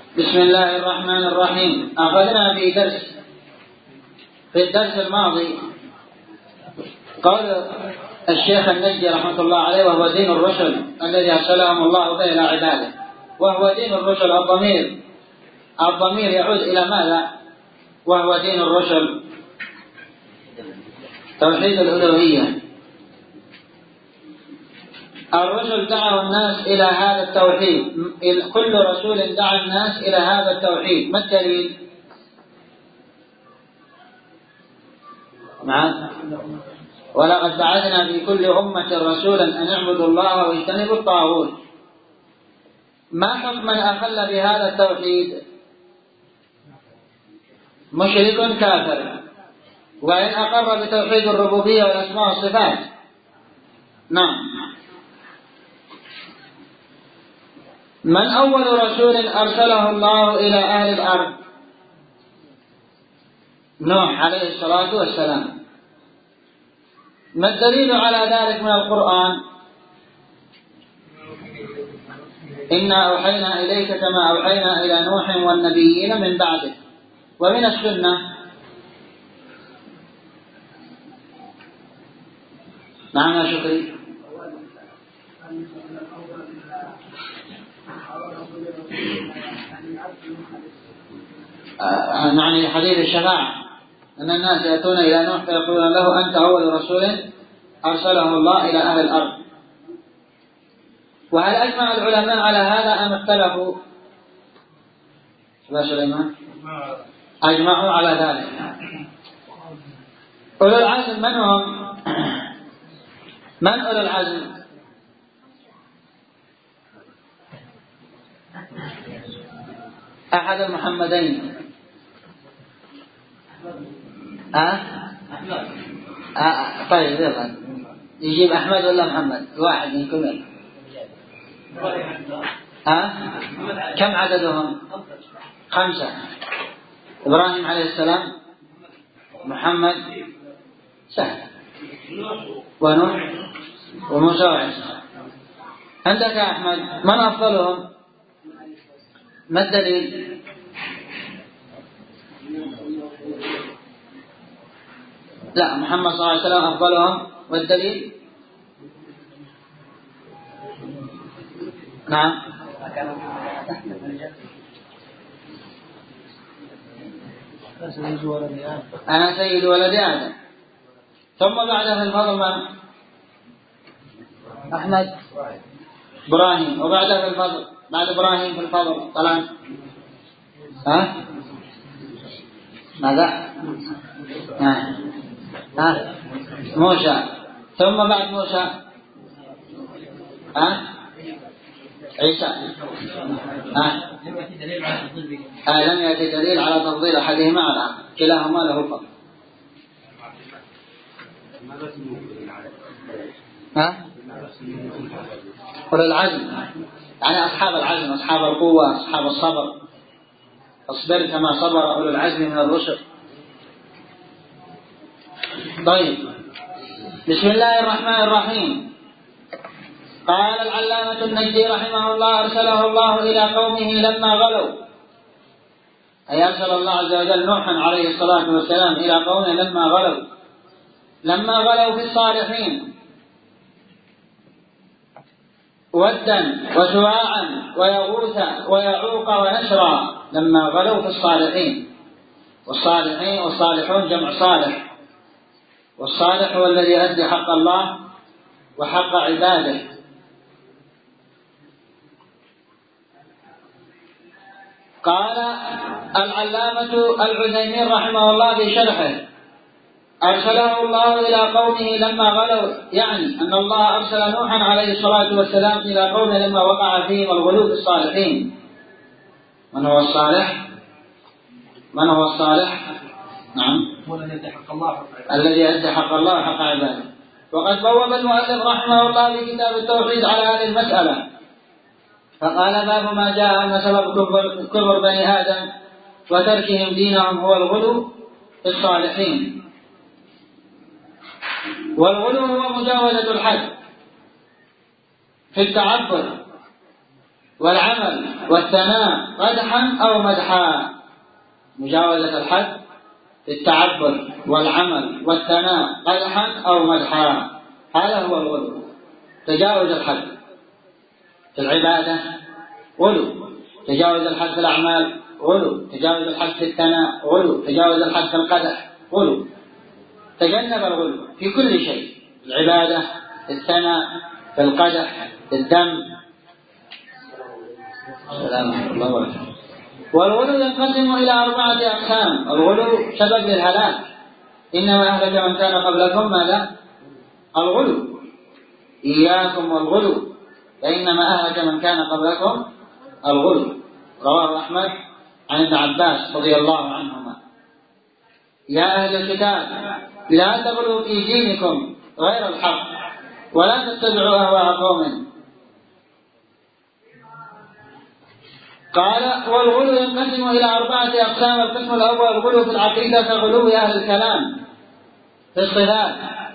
بسم الله الرحمن الرحيم. أخذنا في الدرس الماضي قال الشيخ النجدي رحمة الله عليه: وهو دين الرسل الذي أرسلهم الله به إلى عباده. وهو دين الرسل، الضمير يعود إلى ماذا؟ وهو دين الرسل توحيد الألوهية. الرسل دعوا الناس إلى هذا التوحيد، كل رسول دعا الناس إلى هذا التوحيد. ما الدليل؟ نعم: ولقد بعثنا في كل أمة رسولا أن اعبدوا الله واجتنبوا الطاغوت. ما حكم من أخل بهذا التوحيد؟ مشرك كافر، وإن أقر بتوحيد الربوبية والأسماء والصفات. نعم. من أول رسول أرسله الله إلى أهل الأرض؟ نوح عليه الصلاة والسلام. ما الدليل على ذلك من القرآن؟ إنا أوحينا إليك كما أوحينا إلى نوح والنبيين من بعده. ومن السنة: نعم يا شكري. يعني حديث الشفاعة، أن الناس يأتون إلى نوح فيقولون له: أنت أول رسول أرسله الله إلى أهل الأرض. وهل أجمع العلماء على هذا أم اختلفوا؟ يا سليمان، أجمعوا على ذلك. أولو العزم من هم؟ من أولو العزم؟ أحد المحمدين. طيب يلا يجيب أحمد ولا محمد؟ واحد منكم. كم عددهم؟ 5: إبراهيم عليه السلام، محمد، سهل، ونوح، وموسى وعيسى. عندك يا أحمد من أفضلهم؟ ما الدليل؟ لا، محمد صلى الله عليه وسلم أفضلهم. والدليل؟ نعم. أنا سيد ولد آدم. ثم بعده في الفضل من؟ أحمد، إبراهيم. وبعده في الفضل، بعد إبراهيم في الفضل طبعا ماذا؟ موسى. ثم بعد موسى عيسى. لم يأتي دليل على تفضيل أحدهما على الآخر، كلاهما له فضل. أولو العزم يعني أصحاب العزم، أصحاب القوة، أصحاب الصبر. اصبر كما صبر أولو العزم من الرسل. طيب، بسم الله الرحمن الرحيم. قال العلامة النجدي رحمه الله: أرسله الله إلى قومه لما غلوا، أي أرسل الله عز وجل نوحا عليه الصلاة والسلام إلى قومه لما غلوا في الصالحين، ودا وسواعا ويغوث ويعوق ونسرا. لما غلوا في الصالحين، والصالحون جمع صالح، والصالح هو الذي يؤدي حق الله وحق عباده. قال العلامة العثيمين رحمه الله في شرحه: أرسله الله إلى قومه لما غلوا، يعني أن الله أرسل نوحا عليه الصلاة والسلام إلى قومه لما وقع فيهم الغلو في الصالحين. من هو الصالح؟ نعم، الذي يؤدي حق الله وحق عباده. وقد بوب المؤلف رحمه الله في كتاب التوحيد على هذه المسألة، فقال: باب ما جاء أن سبب كفر بني آدم وتركهم دينهم هو الغلو في الصالحين. والغلو هو مجاوزة الحد في التعبد والعمل والثناء قدحا أو مدحا. مجاوزة الحد في التعبد والعمل والثناء قدحا أو مدحا، هذا هو الغلو. تجاوز الحد في العبادة غلو، تجاوز الحد في الأعمال غلو، تجاوز الحد في الثناء غلو، تجاوز الحد في القدح غلو. تجنب الغلو في كل شيء، في العبادة، في الثناء، في القدح، في الدم. سلام الله وبركاته. والغلو ينقسم إلى 4 أقسام. الغلو سبب للهلاك، إنما أهلك من كان قبلكم ماذا؟ الغلو. إياكم والغلو فإنما أهلك من كان قبلكم الغلو. رواه أحمد عن ابن عباس رضي الله عنهما. يا أهل الكتاب لا تغلوا في دينكم غير الحق ولا تتبعوا أهواء قوم. قال والغلو ينقسم إلى 4 أقسام. القسم الأول الغلو في العقيدة كغلو أهل الكلام في الصفات.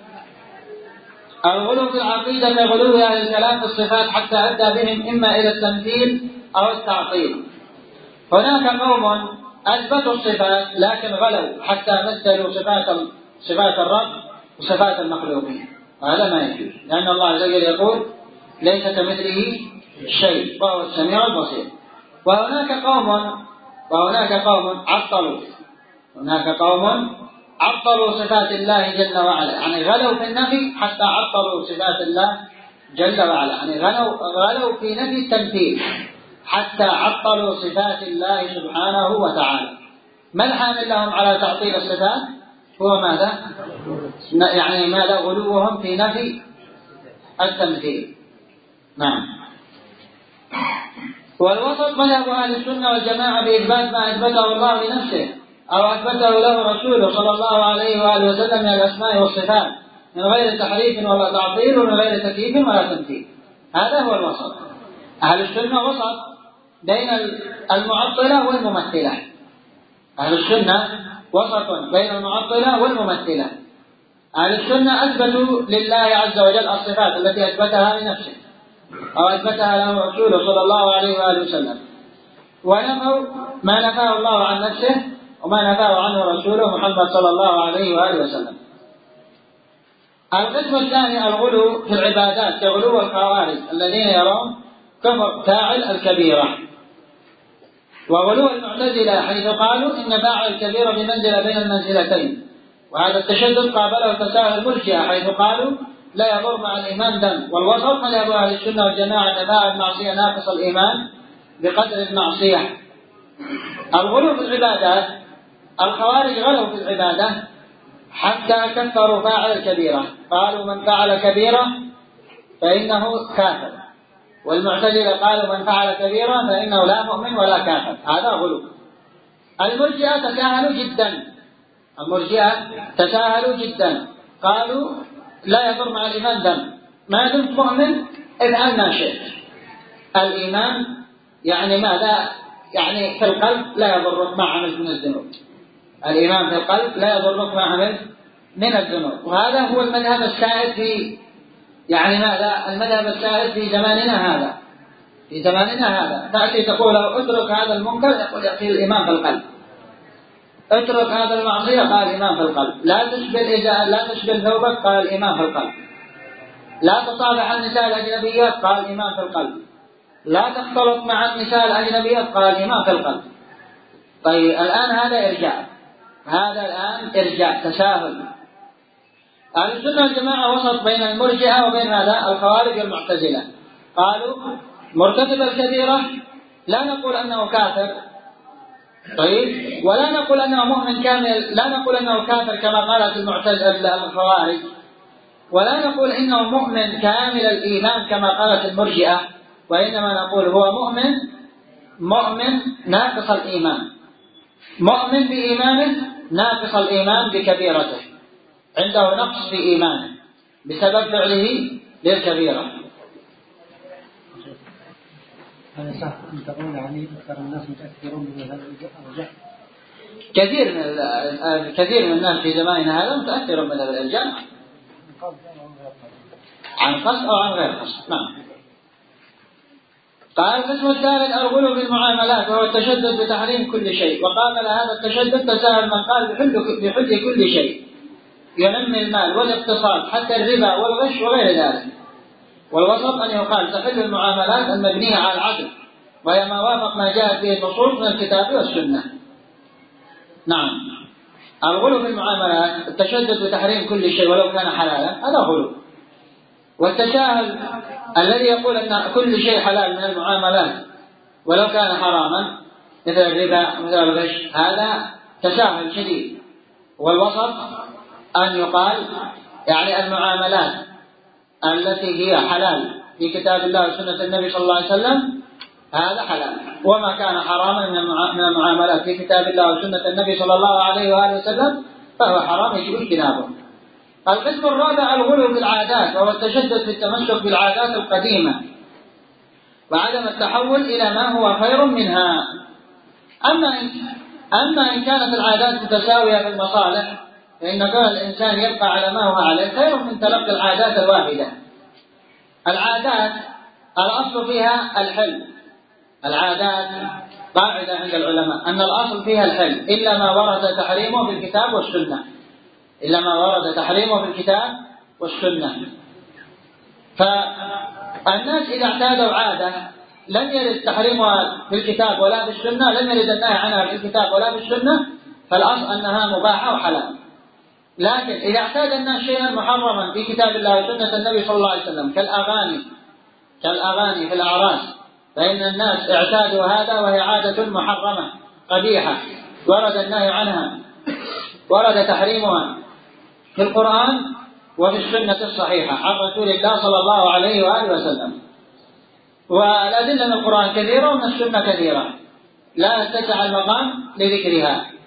الغلو في العقيدة كغلو أهل الكلام في الصفات حتى أدى بهم إما إلى التمثيل أو التعطيل. هناك قوم أثبتوا الصفات لكن غلوا حتى مثلوا صفات الرب وصفات المخلوقين، وهذا ما يجوز، لأن الله عز وجل يقول ليس كمثله شيء وهو السميع البصير. وهناك قوم عطلوا صفات الله جل وعلا، يعني غلوا في النفي حتى عطلوا صفات الله جل وعلا، يعني غلوا في نفي التمثيل حتى عطلوا صفات الله سبحانه وتعالى. ما الحامل لهم على تعطيل الصفات؟ هو ماذا؟ يعني ماذا؟ غلوهم في نفي التمثيل. نعم. والوسط مذهب أهل السنة والجماعة بإثبات ما أثبته الله لنفسه أو أثبته له رسوله صلى الله عليه وآله وسلم من الأسماء والصفات من غير تحريف ولا تعطيل ومن غير تكييف ولا تمثيل. هذا هو الوسط. أهل السنة وسط بين المعطلة والممثلة. أهل السنة وسط بين المعطلة والممثلة. أهل السنة أثبتوا لله عز وجل الصفات التي أثبتها لنفسه أو أثبتها له رسوله صلى الله عليه وآله وسلم، ونفوا ما نفاه الله عن نفسه وما نفاه عنه رسوله محمد صلى الله عليه وآله وسلم. القسم الثاني الغلو في العبادات كغلو الخوارج الذين يرون كفر فاعل الكبيرة، وغلو المعتزلة حيث قالوا إن فاعل الكبيرة بمنزلة بين المنزلتين. وهذا التشدد قابله تساهل المرجئة حيث قالوا لا يضر مع الإيمان دم. والوسط مذهب أهل السنة والجماعة فاعل المعصية ناقص الإيمان بقدر المعصية. الغلو في العبادات الخوارج غلوا في العبادة حتى كفروا فاعل الكبيرة، قالوا من فعل كبيرة فإنه كافر، والمعتزلة قالوا من فعل كبيرة فإنه لا مؤمن ولا كافر. هذا غلو. المرجئة تساهلوا جدا قالوا لا يضر مع الإيمان دم، ما دمت مؤمن افعل ما شئت. الإيمان يعني ماذا؟ يعني في القلب لا يضرك ما عملت من الذنوب. الإيمان في القلب لا يضرك ما عملت من الذنوب. وهذا هو المذهب السائد في المذهب السائد في زماننا هذا. تأتي تقول لو اترك هذا المنكر يقول الإيمان في القلب، اترك هذا المعصية قال الإيمان في القلب، لا تشبه ثوبك قال الإيمان في القلب، لا تطابع النساء الأجنبيات قال الإيمان في القلب، لا تختلط مع النساء الأجنبيات قال الإيمان في القلب. طيب الآن هذا إرجاء تساهل. أهل السنة والجماعة وسط بين المرجئة وبين الخوارج والمعتزلة. قالوا مرتكب الكبيرة لا نقول أنه كافر، طيب، ولا نقول أنه مؤمن كامل، لا نقول أنه كافر كما قالت الخوارج، ولا نقول إنه مؤمن كامل الإيمان كما قالت المرجئة، وإنما نقول هو مؤمن ناقص الإيمان، مؤمن بإيمانه ناقص الإيمان بكبيرته، عنده نقص في إيمانه بسبب فعله للكبيرة. هذا صح أن تقول يعني أكثر الناس متأثرون بهذا الرجع؟ كثير من الناس في زماننا هذا متأثرون بهذا الإرجاء عن قصد أو عن غير قصد. نعم. قال القسم الثالث الغلو في المعاملات وهو التشدد بتحريم كل شيء، وقابل هذا التشدد تساهل من قال بحل كل شيء ينمي المال والاقتصاد حتى الربا والغش وغير ذلك. والوسط أن يقال تحل المعاملات المبنية على العدل وهي ما وافق ما جاءت به النصوص من الكتاب والسنة. نعم، الغلو في المعاملات التشدد بتحريم كل شيء ولو كان حلالا هذا غلو، والتساهل الذي يقول أن كل شيء حلال من المعاملات ولو كان حراما مثل الربا مثل الغش هذا تساهل شديد. والوسط أن يقال يعني المعاملات التي هي حلال في كتاب الله وسنة النبي صلى الله عليه وسلم هذا حلال، وما كان حراما من المعاملات في كتاب الله وسنة النبي صلى الله عليه وآله وسلم فهو حرام يجب اجتنابه. القسم الرابع الغلو في العادات وهو التشدد في التمسك بالعادات القديمة وعدم التحول إلى ما هو خير منها. أما إن كانت العادات متساوية في المصالح فإن كون الإنسان يبقى على ما هو عليه خير من تلقي العادات الواحدة. العادات الأصل فيها الحل، العادات قاعدة عند العلماء أن الأصل فيها الحل إلا ما ورد تحريمه في الكتاب والسنة، إلا ما ورد تحريمه في الكتاب والسنة. فالناس إذا اعتادوا عادة لم يرد تحريمها في الكتاب ولا في السنة، لم يرد النهي عنها في الكتاب ولا في السنة، فالأصل أنها مباحة وحلال. لكن إذا اعتاد الناس شيئا محرما في كتاب الله وسنة النبي صلى الله عليه وسلم كالأغاني في الأعراس، فإن الناس اعتادوا هذا وهي عادة محرمة قبيحة ورد النهي عنها، ورد تحريمها في القرآن وفي السنة الصحيحة عن رسول الله صلى الله عليه وآله وسلم. والأدلة من القرآن كثيرة ومن السنة كثيرة لا يتسع المقام لذكرها.